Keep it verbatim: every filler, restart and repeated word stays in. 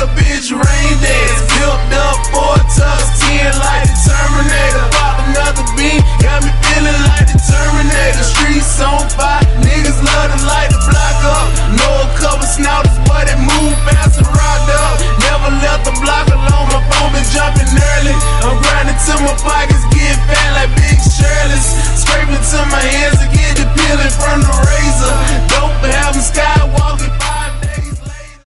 a bitch rain dance. Built up four tubs, ten like the Terminator. Pop another beat, got me feeling like the Terminator. Streets on fire, niggas love to light the block up. Know a couple snouters, but it move fast and rocked up. Never left the block alone, my phone been jumping early. I'm grinding till my pockets get fat like